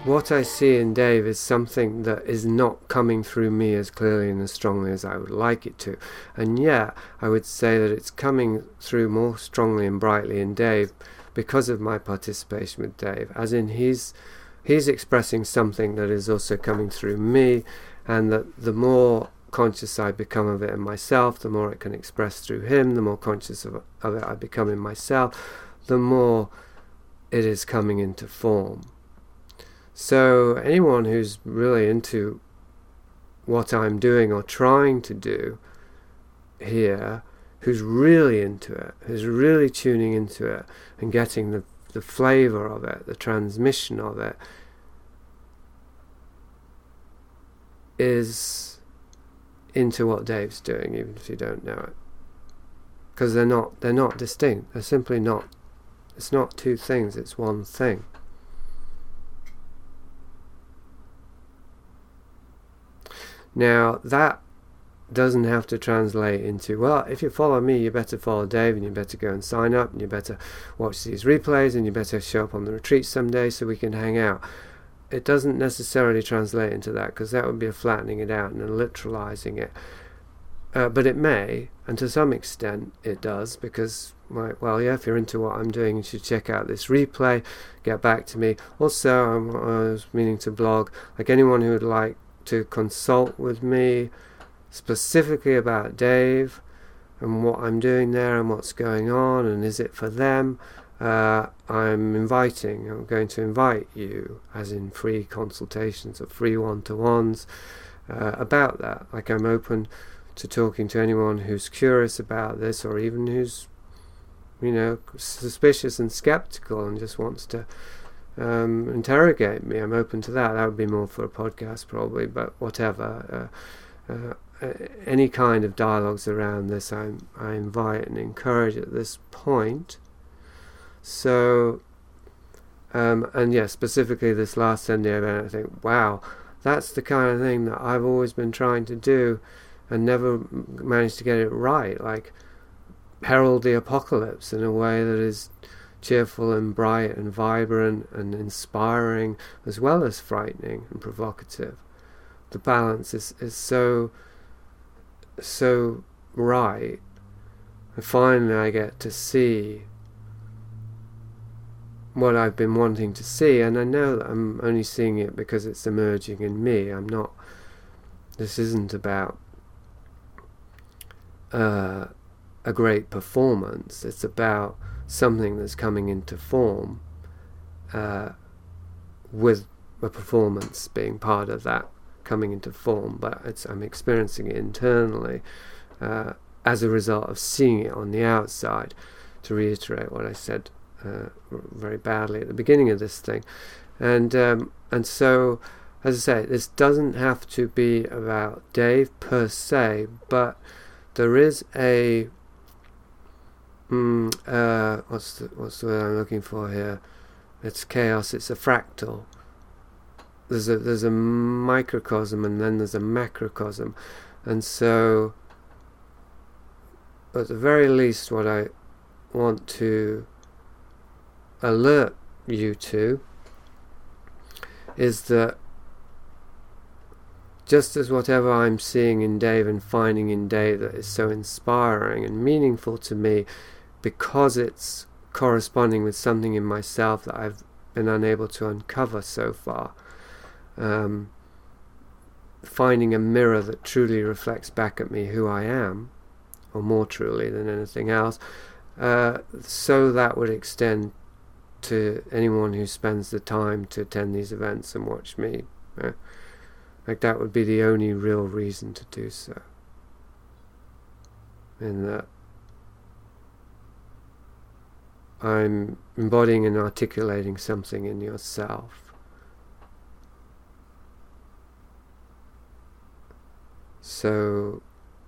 what I see in Dave is something that is not coming through me as clearly and as strongly as I would like it to. And yet, I would say that it's coming through more strongly and brightly in Dave because of my participation with Dave, as in he's expressing something that is also coming through me, and that the more conscious I become of it in myself, the more it can express through him. The more conscious of it I become in myself, the more it is coming into form. So anyone who's really into what I'm doing or trying to do here, who's really into it, who's really tuning into it and getting the flavour of it, the transmission of it, is into what Dave's doing, even if you don't know it. Because they're not distinct. They're simply not. It's not two things, it's one thing. Now, that doesn't have to translate into, well, if you follow me, you better follow Dave, and you better go and sign up, and you better watch these replays, and you better show up on the retreat someday so we can hang out. It doesn't necessarily translate into that, because that would be a flattening it out and a literalizing it. But it may, and to some extent it does, because, well, yeah, if you're into what I'm doing, you should check out this replay, get back to me. Also, I was meaning to blog, like anyone who would like to consult with me specifically about Dave and what I'm doing there and what's going on and is it for them, I'm going to invite you, as in free consultations or free one-to-ones about that. Like, I'm open to talking to anyone who's curious about this, or even who's, suspicious and skeptical and just wants to interrogate me. I'm open to that. That would be more for a podcast probably, but whatever. Any kind of dialogues around this I invite and encourage at this point. So, and yeah, specifically this last Sunday event, I think, wow, that's the kind of thing that I've always been trying to do and never managed to get it right. Like, herald the apocalypse in a way that is cheerful and bright and vibrant and inspiring, as well as frightening and provocative. The balance is so right. And finally I get to see what I've been wanting to see, and I know that I'm only seeing it because it's emerging in me. This isn't about a great performance. It's about something that's coming into form, with a performance being part of that coming into form, but I'm experiencing it internally as a result of seeing it on the outside, to reiterate what I said very badly at the beginning of this thing. And so, as I say, this doesn't have to be about Dave per se, but there is a what's the word I'm looking for here? It's chaos. It's a fractal. There's a microcosm and then there's a macrocosm, and so at the very least, what I want to alert you to is that just as whatever I'm seeing in Dave and finding in Dave that is so inspiring and meaningful to me, because it's corresponding with something in myself that I've been unable to uncover so far, finding a mirror that truly reflects back at me who I am, or more truly than anything else, so that would extend to anyone who spends the time to attend these events and watch me. Like, that would be the only real reason to do so. In that I'm embodying and articulating something in yourself. So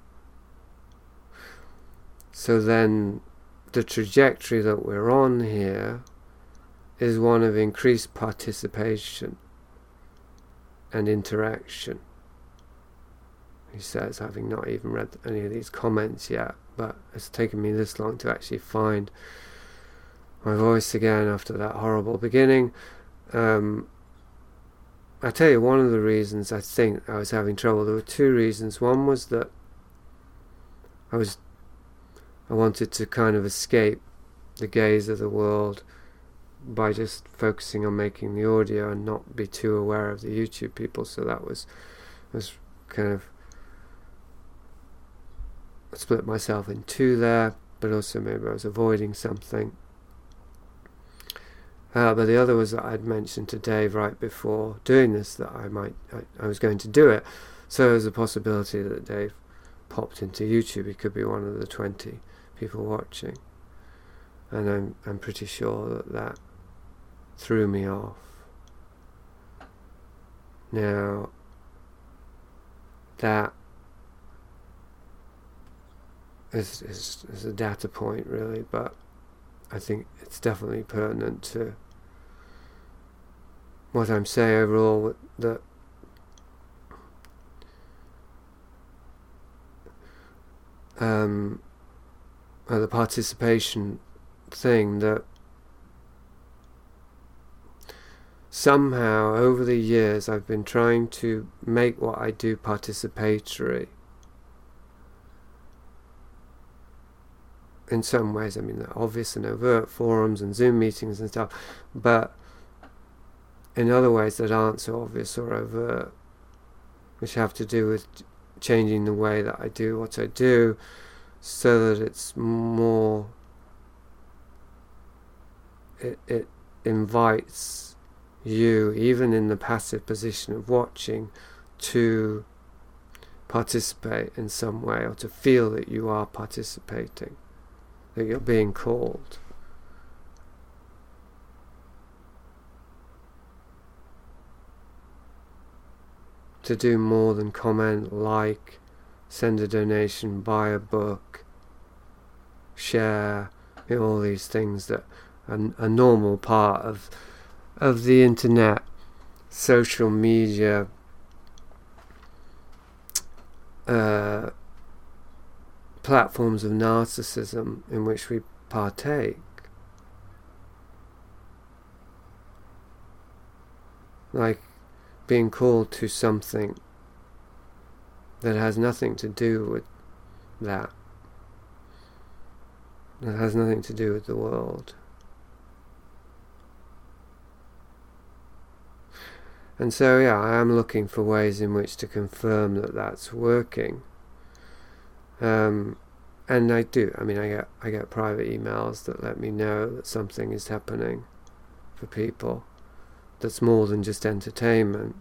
then the trajectory that we're on here is one of increased participation and interaction. He says, having not even read any of these comments yet, but it's taken me this long to actually find my voice again after that horrible beginning. I tell you, one of the reasons I think I was having trouble, there were two reasons. One was that I wanted to kind of escape the gaze of the world by just focusing on making the audio and not be too aware of the YouTube people. So that was kind of, I split myself in two there, but also maybe I was avoiding something. But the other was that I'd mentioned to Dave right before doing this that I was going to do it. So there's a possibility that Dave popped into YouTube. He could be one of the 20 people watching. And I'm pretty sure that threw me off. Now, that is a data point really, but I think it's definitely pertinent to what I'm saying overall, that the participation thing, that somehow over the years I've been trying to make what I do participatory. In some ways, I mean, they're obvious and overt, forums and Zoom meetings and stuff, but in other ways that aren't so obvious or overt, which have to do with changing the way that I do what I do, so that it's more, it invites you, even in the passive position of watching, to participate in some way, or to feel that you are participating, that you're being called. To do more than comment, like, send a donation, buy a book, share, all these things that are a normal part of the internet, social media, platforms of narcissism in which we partake. Like being called to something that has nothing to do with that. That has nothing to do with the world. And so, yeah, I am looking for ways in which to confirm that that's working. And I do. I mean, I get private emails that let me know that something is happening for people that's more than just entertainment.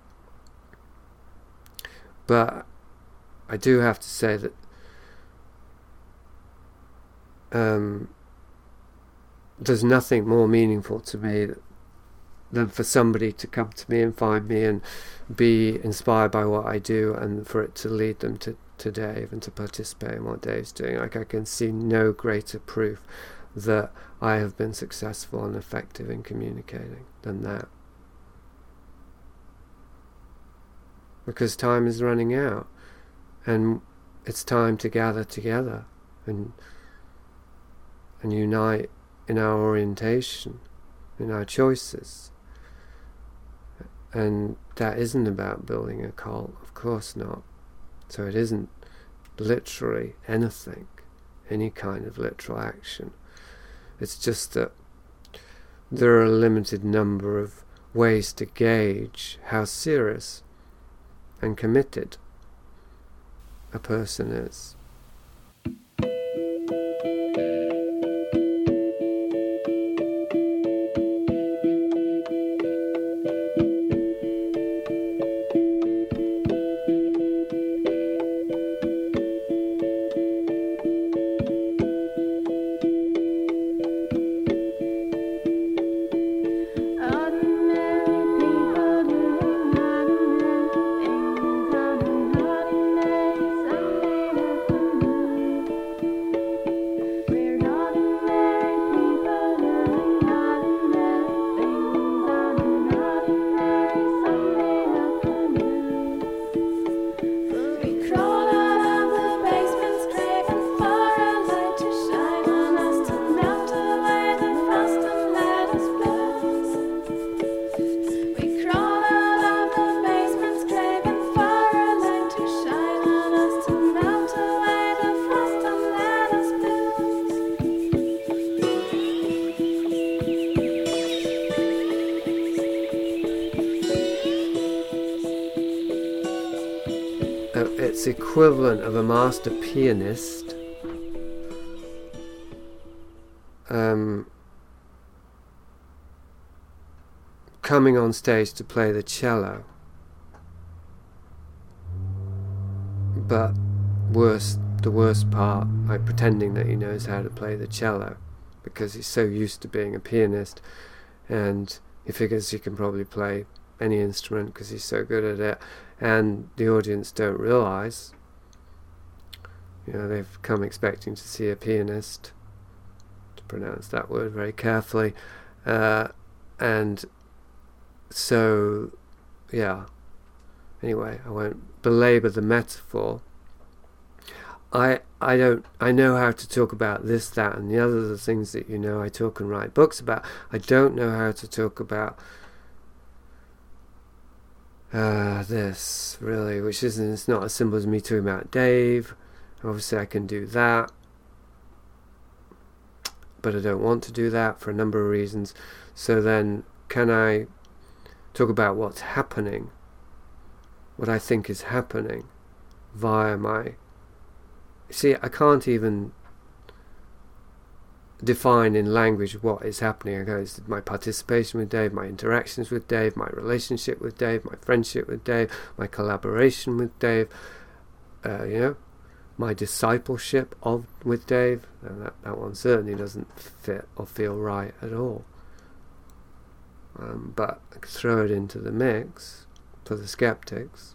But I do have to say that there's nothing more meaningful to me than for somebody to come to me and find me and be inspired by what I do, and for it to lead them to Dave and to participate in what Dave's doing. Like, I can see no greater proof that I have been successful and effective in communicating than that. Because time is running out, and it's time to gather together and unite in our orientation, in our choices. And that isn't about building a cult, of course not. So it isn't literally anything, any kind of literal action. It's just that there are a limited number of ways to gauge how serious and committed a person is. it's equivalent of a master pianist coming on stage to play the cello, but the worst part, by pretending that he knows how to play the cello, because he's so used to being a pianist, and he figures he can probably play any instrument because he's so good at it, and the audience don't realise, they've come expecting to see a pianist, to pronounce that word very carefully, and so, yeah, anyway, I won't belabour the metaphor. I know how to talk about this, that, and the other things that I talk and write books about. I don't know how to talk about this, really, it's not as simple as me talking about Dave. Obviously I can do that, but I don't want to do that for a number of reasons. So then, can I talk about what's happening, what I think is happening, via my... See, I can't even define in language what is happening. It's my participation with Dave, my interactions with Dave, my relationship with Dave, my friendship with Dave, my collaboration with Dave, my discipleship with Dave. And that one certainly doesn't fit or feel right at all. But I could throw it into the mix for the skeptics.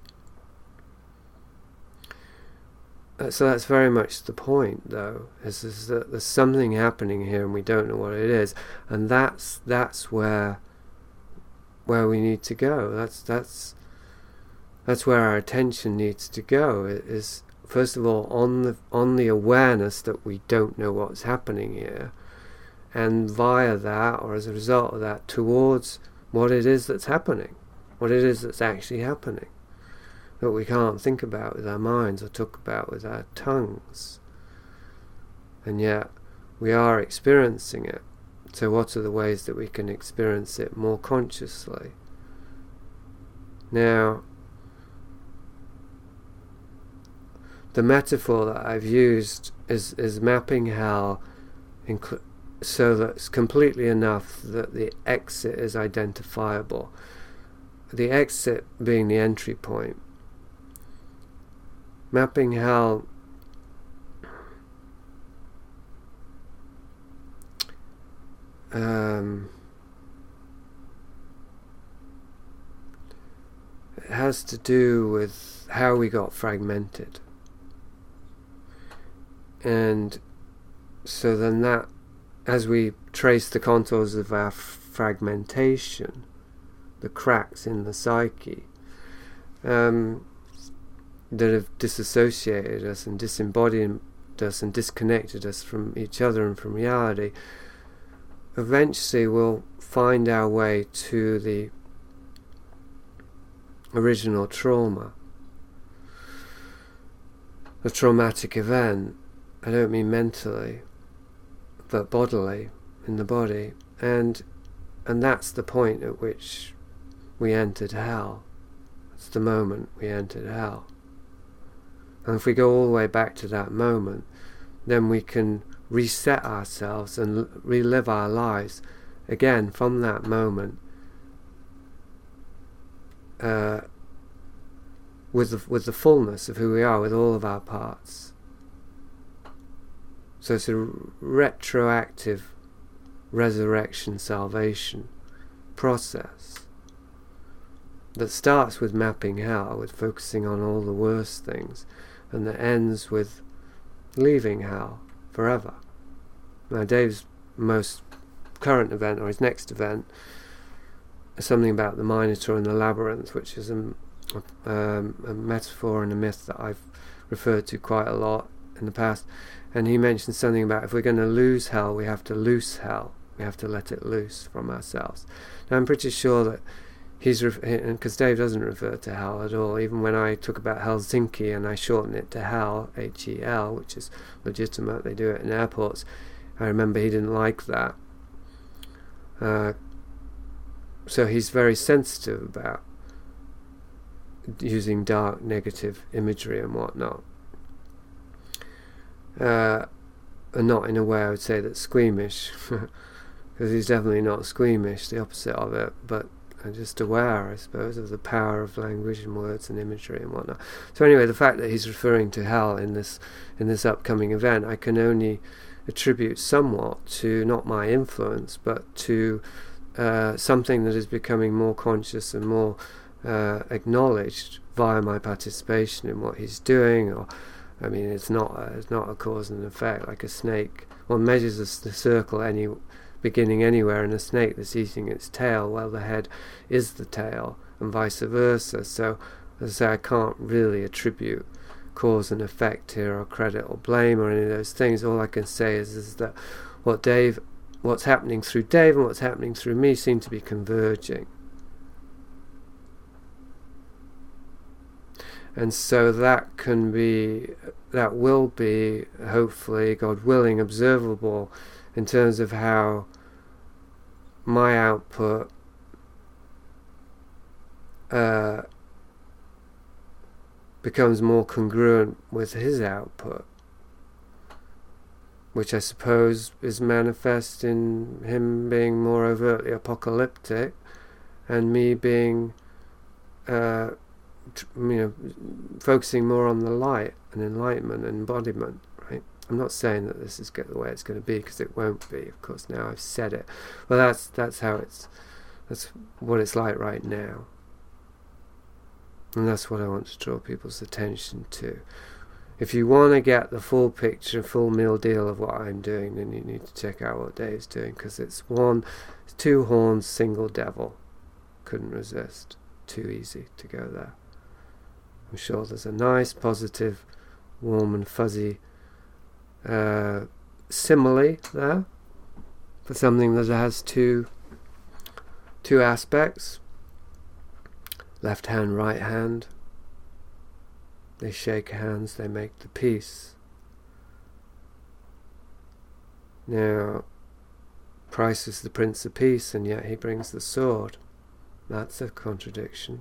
So that's very much the point, though, is that there's something happening here and we don't know what it is, and that's where we need to go. That's where our attention needs to go. It is, first of all, on the awareness that we don't know what's happening here, and via that, or as a result of that, towards what it is that's happening, what it is that's actually happening, that we can't think about with our minds or talk about with our tongues, and yet we are experiencing it. So what are the ways that we can experience it more consciously? Now, the metaphor that I've used is mapping hell so that it's completely enough that the exit is identifiable. The exit being the entry point. Mapping hell it has to do with how we got fragmented. And so then that, as we trace the contours of our fragmentation, the cracks in the psyche, that have disassociated us and disembodied us and disconnected us from each other and from reality, eventually we'll find our way to the original trauma, the traumatic event. I don't mean mentally, but bodily, in the body, and that's the point at which we entered hell. It's the moment we entered hell. And if we go all the way back to that moment, then we can reset ourselves and relive our lives again from that moment, with the fullness of who we are, with all of our parts. So it's a retroactive resurrection salvation process that starts with mapping hell, with focusing on all the worst things, and that ends with leaving hell forever. Now, Dave's most current event, or his next event, is something about the Minotaur and the Labyrinth, which is a metaphor and a myth that I've referred to quite a lot in the past. And he mentioned something about, if we're going to lose hell, we have to loose hell. We have to let it loose from ourselves. Now, I'm pretty sure that because Dave doesn't refer to hell at all, even when I talk about Helsinki and I shorten it to hell, H-E-L, which is legitimate, they do it in airports, I remember he didn't like that. So he's very sensitive about using dark negative imagery and whatnot. And not in a way I would say that's squeamish, because he's definitely not squeamish, the opposite of it, but just aware, I suppose, of the power of language and words and imagery and whatnot. So anyway, the fact that he's referring to hell in this upcoming event, I can only attribute somewhat to not my influence, but to something that is becoming more conscious and more acknowledged via my participation in what he's doing. Or, I mean, it's not a cause and effect like a snake. One measures the circle beginning anywhere in a snake that's eating its tail. Well, the head is the tail, and vice versa. So, as I say, I can't really attribute cause and effect here, or credit or blame, or any of those things. All I can say is that what's happening through Dave and what's happening through me seem to be converging. And so that will be, hopefully, God willing, observable in terms of how my output becomes more congruent with his output, which I suppose is manifest in him being more overtly apocalyptic and me being focusing more on the light and enlightenment and embodiment, right? I'm not saying that this is the way it's going to be, because it won't be, of course. Now I've said it. Well, that's what it's like right now, and that's what I want to draw people's attention to. If you want to get the full picture, full meal deal of what I'm doing, then you need to check out what Dave's doing, because it's two horns, single devil. Couldn't resist. Too easy to go there. I'm sure there's a nice, positive, warm and fuzzy simile there for something that has two aspects. Left hand, right hand. They shake hands, they make the peace. Now, Christ is the Prince of Peace, and yet he brings the sword. That's a contradiction.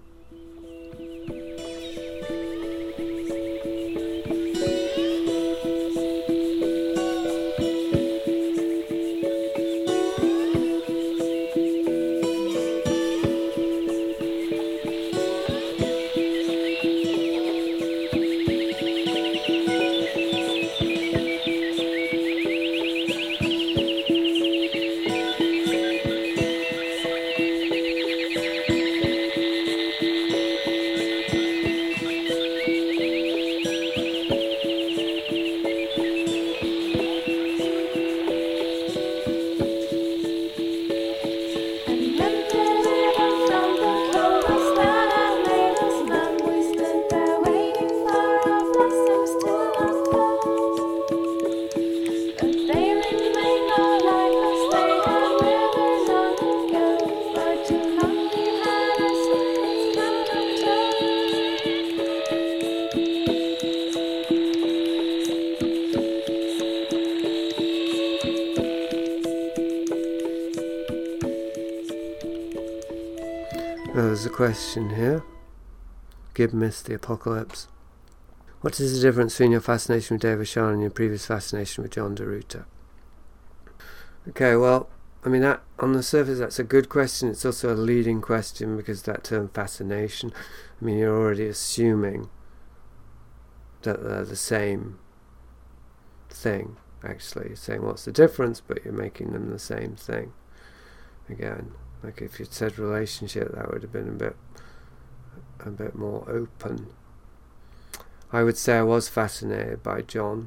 There's a question here. Gib missed the apocalypse. What is the difference between your fascination with David Sharn and your previous fascination with John Deruta? Okay, well, I mean, that on the surface that's a good question. It's also a leading question, because that term fascination, I mean, you're already assuming that they're the same thing, actually. You're saying what's the difference, but you're making them the same thing. Again, like if you'd said relationship, that would have been a bit more open. I would say I was fascinated by John.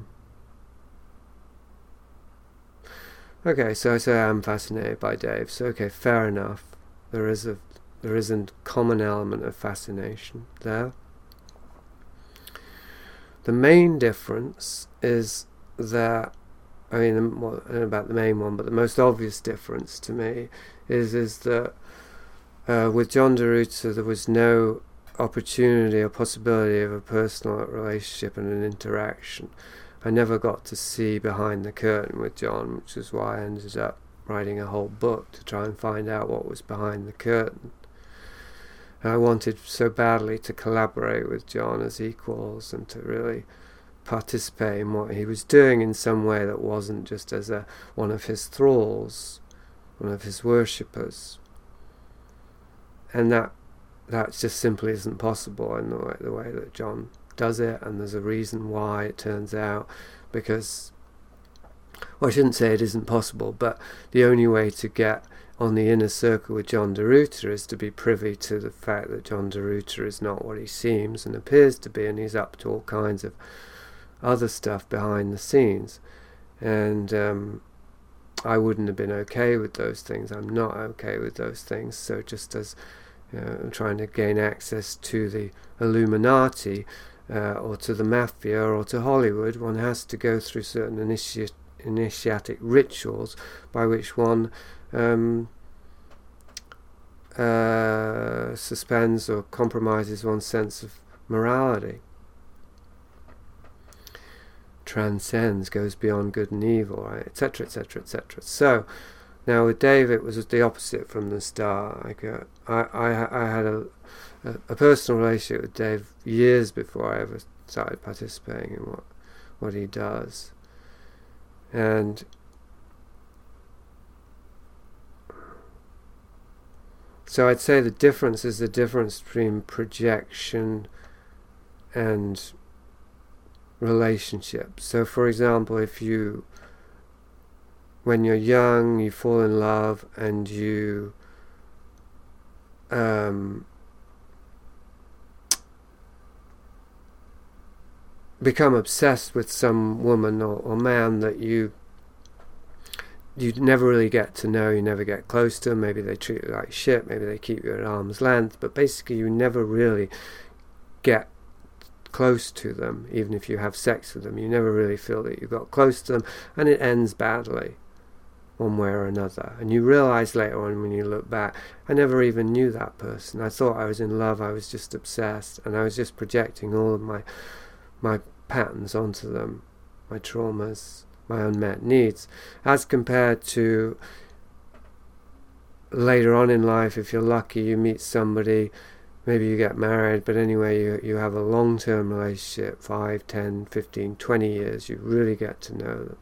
Okay, so I say I'm fascinated by Dave. So okay, fair enough. There is a common element of fascination there. The main difference is that, I mean, I don't know about the main one, but the most obvious difference to me is that with John Deruta there was no opportunity or possibility of a personal relationship and an interaction. I never got to see behind the curtain with John, which is why I ended up writing a whole book to try and find out what was behind the curtain. And I wanted so badly to collaborate with John as equals and to really participate in what he was doing in some way that wasn't just as one of his thralls, one of his worshippers. And that just simply isn't possible in the way that John does it, and there's a reason why, it turns out, because, well, I shouldn't say it isn't possible, but the only way to get on the inner circle with John de Ruyter is to be privy to the fact that John de Ruyter is not what he seems and appears to be, and he's up to all kinds of other stuff behind the scenes. And I wouldn't have been okay with those things. I'm not okay with those things. So just as trying to gain access to the Illuminati or to the mafia or to Hollywood, one has to go through certain initiatic rituals by which one suspends or compromises one's sense of morality. Transcends, goes beyond good and evil, right, etc., etc., etc. So now with Dave, it was the opposite from the start. I had a personal relationship with Dave years before I ever started participating in what he does, and so I'd say the difference is the difference between projection and relationship. So for example, if when you're young, you fall in love and you become obsessed with some woman or man that you never really get to know, you never get close to them, maybe they treat you like shit, maybe they keep you at arm's length, but basically you never really get close to them. Even if you have sex with them, you never really feel that you got close to them, and it ends badly one way or another. And you realize later on, when you look back, I never even knew that person. I thought I was in love, I was just obsessed, and I was just projecting all of my patterns onto them, my traumas, my unmet needs, as compared to later on in life. If you're lucky, you meet somebody, maybe you get married, but anyway, you have a long-term relationship, 5, 10, 15, 20 years, you really get to know them.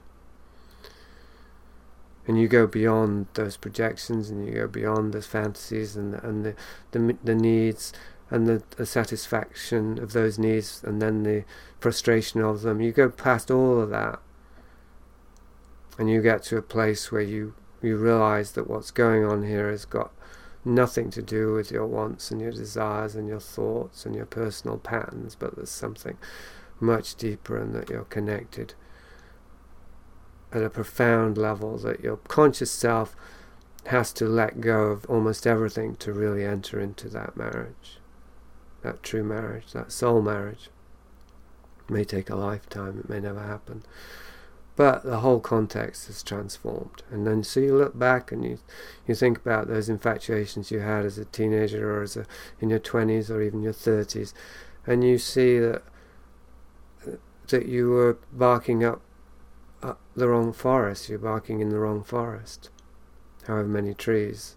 And you go beyond those projections, and you go beyond those fantasies and the needs, and the satisfaction of those needs, and then the frustration of them. You go past all of that, and you get to a place where you realize that what's going on here has got nothing to do with your wants and your desires and your thoughts and your personal patterns, but there's something much deeper, and that you're connected at a profound level, that your conscious self has to let go of almost everything to really enter into that marriage, that true marriage, that soul marriage. It may take a lifetime, it may never happen, but the whole context is transformed. And then so you look back and you think about those infatuations you had as a teenager, or in your 20s, or even your 30s, and you see that you were barking up the wrong forest. You're barking in the wrong forest, however many trees.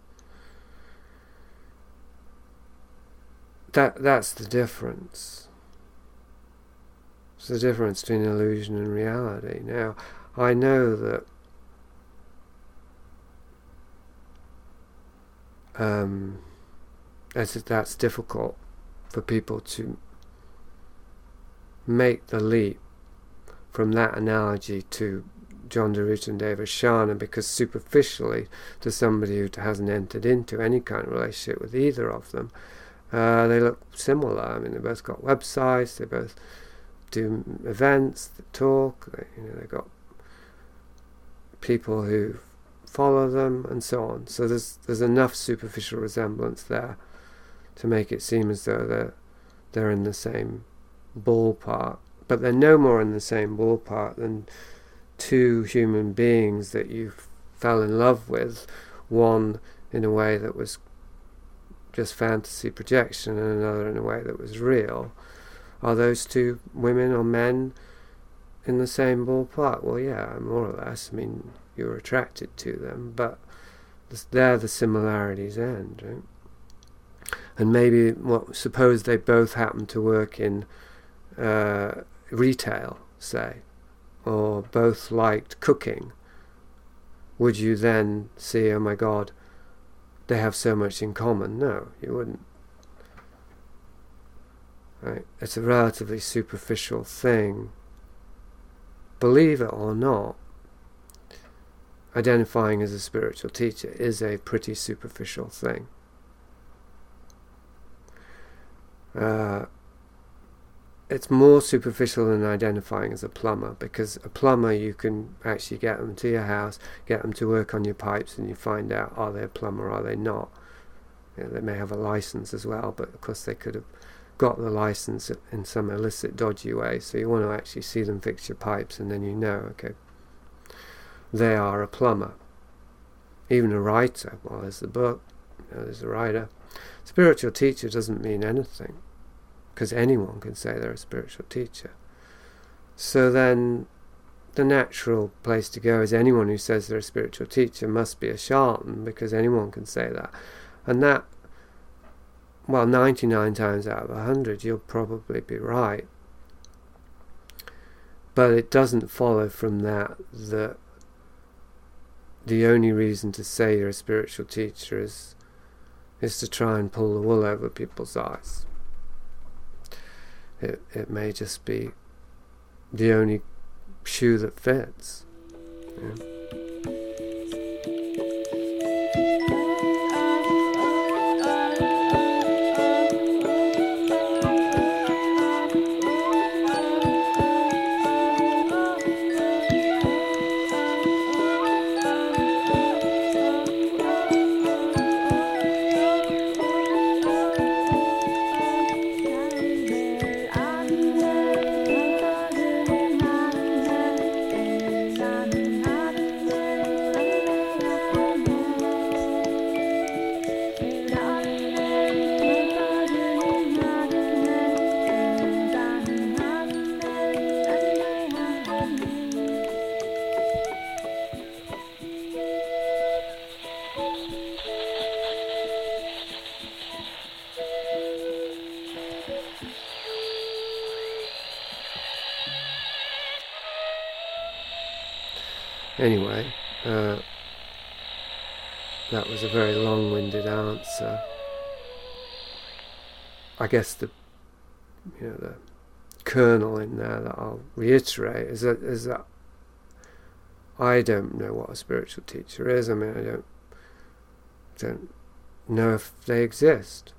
That's the difference. It's the difference between illusion and reality. Now, I know that that's difficult for people to make the leap from that analogy to John de Ruyter and Dave Ashana, because superficially, to somebody who hasn't entered into any kind of relationship with either of them, they look similar. I mean, they both got websites, they both do events, they talk, they've got people who follow them, and so on. So there's enough superficial resemblance there to make it seem as though they're in the same ballpark. But they're no more in the same ballpark than two human beings that you fell in love with, one in a way that was just fantasy projection and another in a way that was real. Are those two women or men in the same ballpark? Well, yeah, more or less. I mean, you're attracted to them, but there the similarities end, right? And maybe, suppose they both happen to work in retail, say, or both liked cooking. Would you then see, oh my God, they have so much in common? No, you wouldn't. Right? It's a relatively superficial thing. Believe it or not, identifying as a spiritual teacher is a pretty superficial thing. It's more superficial than identifying as a plumber, because a plumber, you can actually get them to your house, get them to work on your pipes, and you find out, are they a plumber or are they not? They may have a license as well, but of course they could have got the license in some illicit, dodgy way. So you want to actually see them fix your pipes, and then you know, okay, they are a plumber. Even a writer, well, there's the book, there's a writer. Spiritual teacher doesn't mean anything, because anyone can say they're a spiritual teacher. So then the natural place to go is anyone who says they're a spiritual teacher must be a charlatan, because anyone can say that. And that, well, 99 times out of 100 you'll probably be right. But it doesn't follow from that the only reason to say you're a spiritual teacher is to try and pull the wool over people's eyes. It may just be the only shoe that fits. Yeah. Anyway, that was a very long-winded answer. I guess the kernel in there that I'll reiterate is that I don't know what a spiritual teacher is. I mean, I don't know if they exist.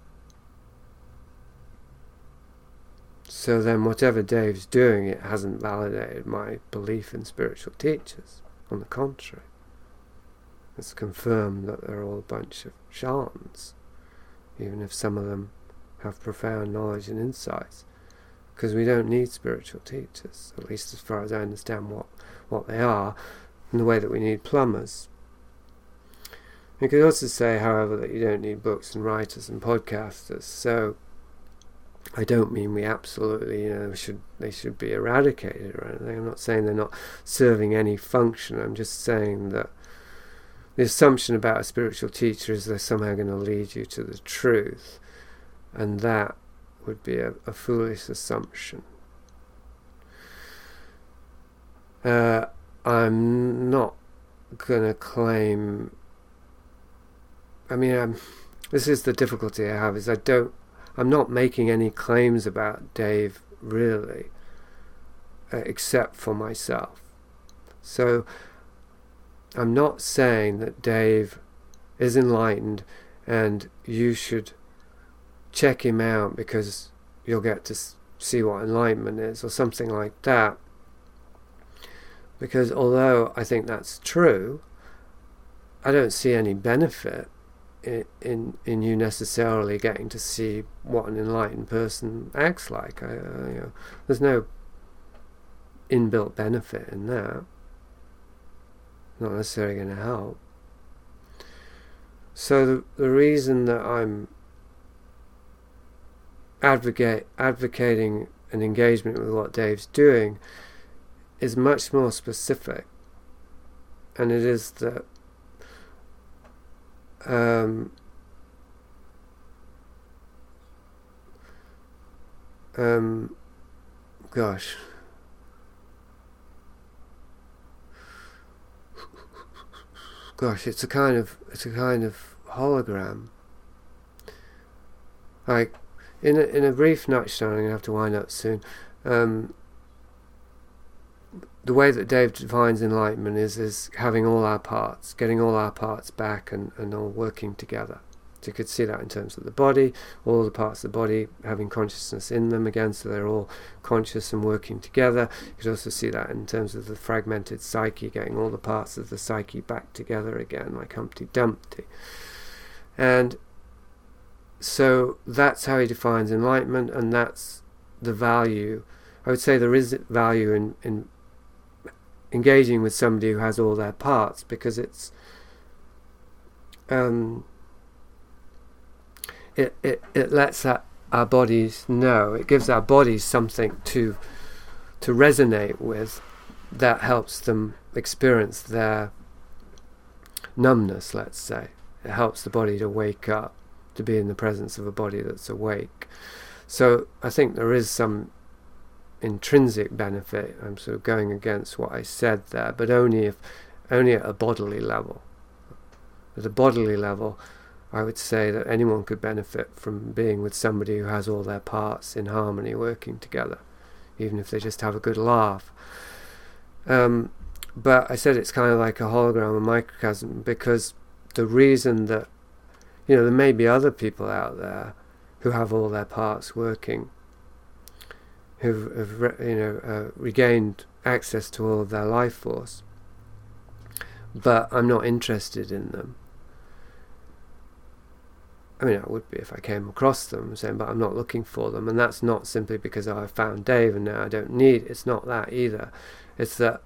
So then whatever Dave's doing, it hasn't validated my belief in spiritual teachers. On the contrary, it's confirmed that they're all a bunch of charlatans, even if some of them have profound knowledge and insights, because we don't need spiritual teachers, at least as far as I understand what they are, in the way that we need plumbers. You could also say, however, that you don't need books and writers and podcasters. So I don't mean we absolutely, they should be eradicated or anything. I'm not saying they're not serving any function. I'm just saying that the assumption about a spiritual teacher is they're somehow going to lead you to the truth, and that would be a foolish assumption. I'm not going to claim. I mean, this is the difficulty I have, is I'm not making any claims about Dave, really, except for myself. So I'm not saying that Dave is enlightened and you should check him out because you'll get to see what enlightenment is, or something like that. Because although I think that's true, I don't see any benefit in you necessarily getting to see what an enlightened person acts like. There's no inbuilt benefit in that. Not necessarily going to help. So the reason that I'm advocating an engagement with what Dave's doing is much more specific, and it is that gosh, it's a kind of hologram. Like, in a brief nutshell, I'm going to have to wind up soon. The way that Dave defines enlightenment is having all our parts, getting all our parts back and all working together. So you could see that in terms of the body, all the parts of the body having consciousness in them again, so they're all conscious and working together. You could also see that in terms of the fragmented psyche, getting all the parts of the psyche back together again, like Humpty Dumpty. And so that's how he defines enlightenment, and that's the value. I would say there is value in engaging with somebody who has all their parts, because it's it lets our bodies know, it gives our bodies something to resonate with that helps them experience their numbness, let's say. It helps the body to wake up, to be in the presence of a body that's awake. So I think there is some intrinsic benefit. I'm sort of going against what I said there, but only at a bodily level. At a bodily level, I would say that anyone could benefit from being with somebody who has all their parts in harmony, working together, even if they just have a good laugh. But I said it's kind of like a hologram, a microcosm, because the reason that, there may be other people out there who have all their parts working, who have regained access to all of their life force, but I'm not interested in them. I mean, I would be if I came across them, but I'm not looking for them, and that's not simply because I found Dave and now I don't need. It's not that either. It's that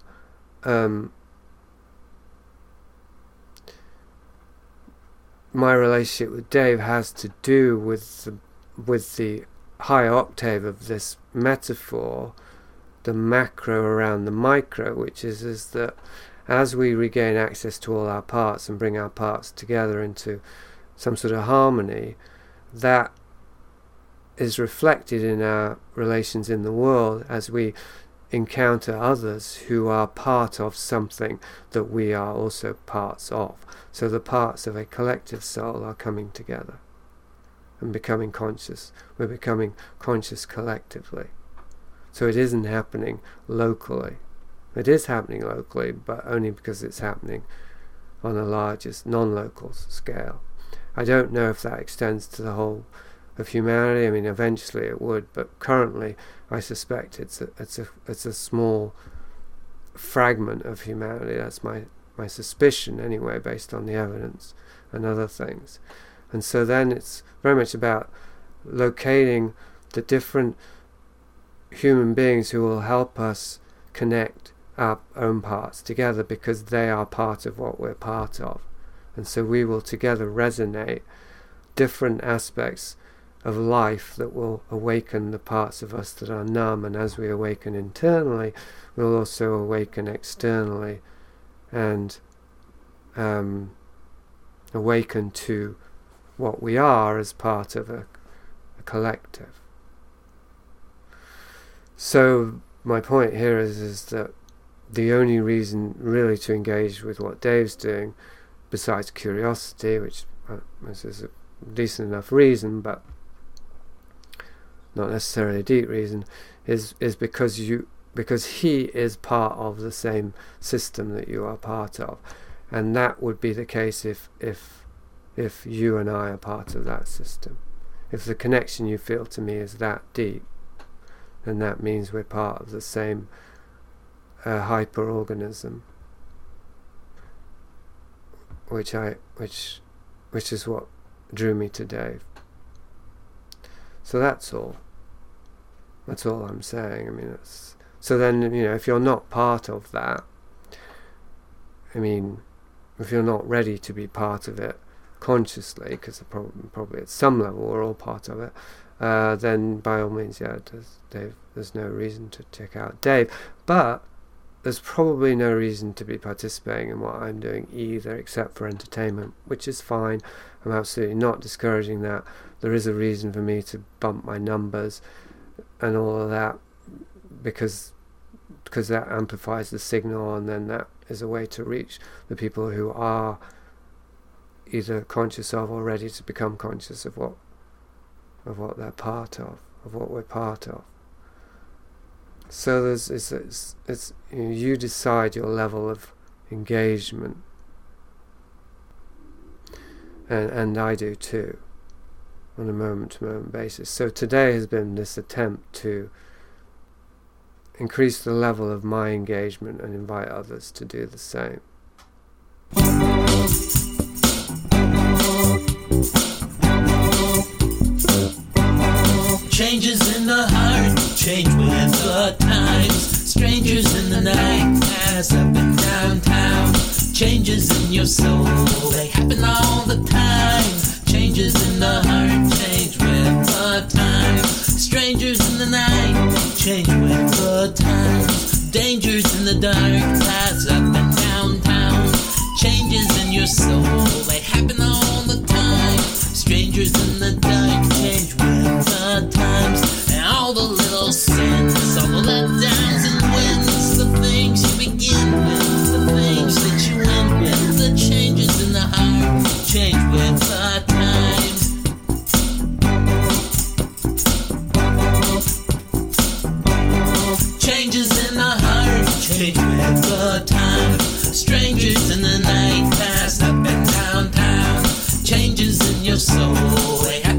my relationship with Dave has to do with the high octave of this metaphor, the macro around the micro, which is that as we regain access to all our parts and bring our parts together into some sort of harmony, that is reflected in our relations in the world as we encounter others who are part of something that we are also parts of. So the parts of a collective soul are coming together and becoming conscious. We're becoming conscious collectively. So it isn't happening locally. It is happening locally, but only because it's happening on a largest non-local scale. I don't know if that extends to the whole of humanity. I mean, eventually it would, but currently I suspect it's a small fragment of humanity. That's my suspicion anyway, based on the evidence and other things. And so then it's very much about locating the different human beings who will help us connect our own parts together, because they are part of what we're part of. And so we will together resonate different aspects of life that will awaken the parts of us that are numb, and as we awaken internally, we'll also awaken externally and awaken to what we are as part of a collective. So my point here is that the only reason really to engage with what Dave's doing, besides curiosity, which is a decent enough reason, but not necessarily a deep reason, is because he is part of the same system that you are part of, and that would be the case if you and I are part of that system. If the connection you feel to me is that deep, then that means we're part of the same hyper-organism, which is what drew me to Dave. So that's all I'm saying. I mean, so then, if you're not part of that, I mean, if you're not ready to be part of it consciously, because probably at some level we're all part of it, then by all means, there's no reason to check out Dave. But there's probably no reason to be participating in what I'm doing either, except for entertainment, which is fine. I'm absolutely not discouraging that. There is a reason for me to bump my numbers and all of that, because that amplifies the signal, and then that is a way to reach the people who are either conscious of or ready to become conscious of what they're part of what we're part of. So it's you decide your level of engagement, and I do too, on a moment-to-moment basis. So today has been this attempt to increase the level of my engagement and invite others to do the same. Changes in the heart, change with the times. Strangers in the night, pass up and downtown. Changes in your soul, they happen all the time. Changes in the heart, change with the times. Strangers in the night, change with the times. Dangers in the dark, pass up and downtown. Changes in your soul, they happen all the time. Strangers in the dark, change with the times. And all the little sins, all the letdowns and wins, the things you begin with, the things that you end with, the changes in the heart, change with the times. Changes in the heart, change with the times. Strangers in the night, pass up and downtown. Changes in your soul, they